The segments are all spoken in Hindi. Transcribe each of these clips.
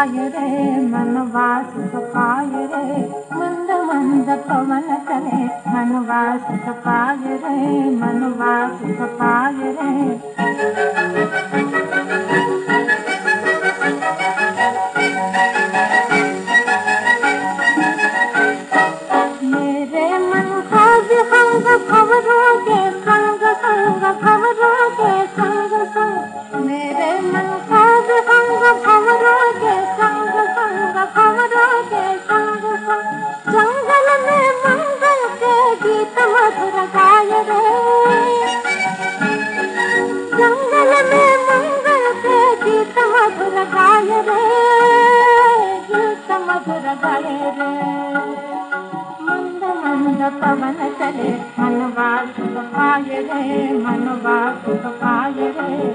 पाय रे मनवा सुख पाय रे मंद मंद पवन चले मनवा सुख पाय रे मनवा सुख पाय रे। मेरे मन का विहंग खबरों के संग संग खबरों के संग संग मेरे मन का विहंग खबरों के संग संग खबरों के संग संग जंगल में मंगल के गीत मधुर गाय रे जंगल में मंगल के गीत मधुर गाय रे गीत मधुर गाय रे। मंद मंद पवन चले मनवा सुख पाय रे मनवा सुख पाय रे।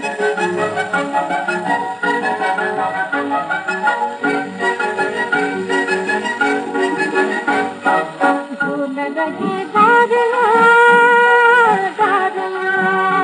झूल रही डारियाँ डारियाँ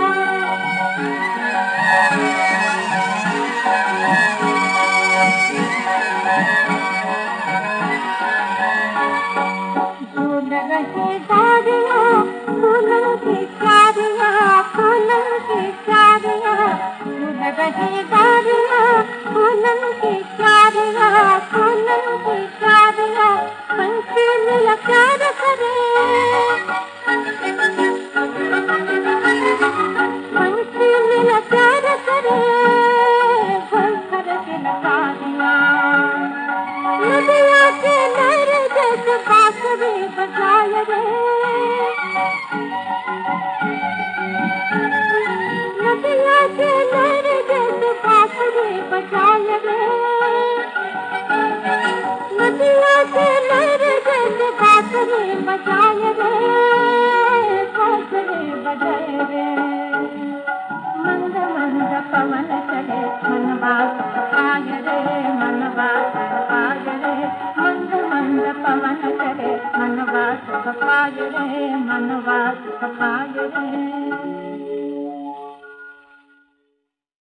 झूल रही डारियाँ फूलों की क्यारियाँ फूलों की क्यारियाँ झूल रही डारियाँ फूलों की क्यारियाँ फूलों की क्यारियाँ पंछी मिल प्यार करे पंछी मिल प्यार करे घर घर दिलकारियाँ नदिया के लहर जैसे बांसुरी बजाए रे नदिया के लहर जैसे बांसुरी बजाए रे नदिया के लहर जैसे बांसुरी बजाए रे बांसुरी बजाए रे। मंद मंद पवन चले मनवा सुख पाय रे मनवा सुख पाय रे मंद मंद पवन चले मनवा सुख पाय रे मनवा सुख पाय रे।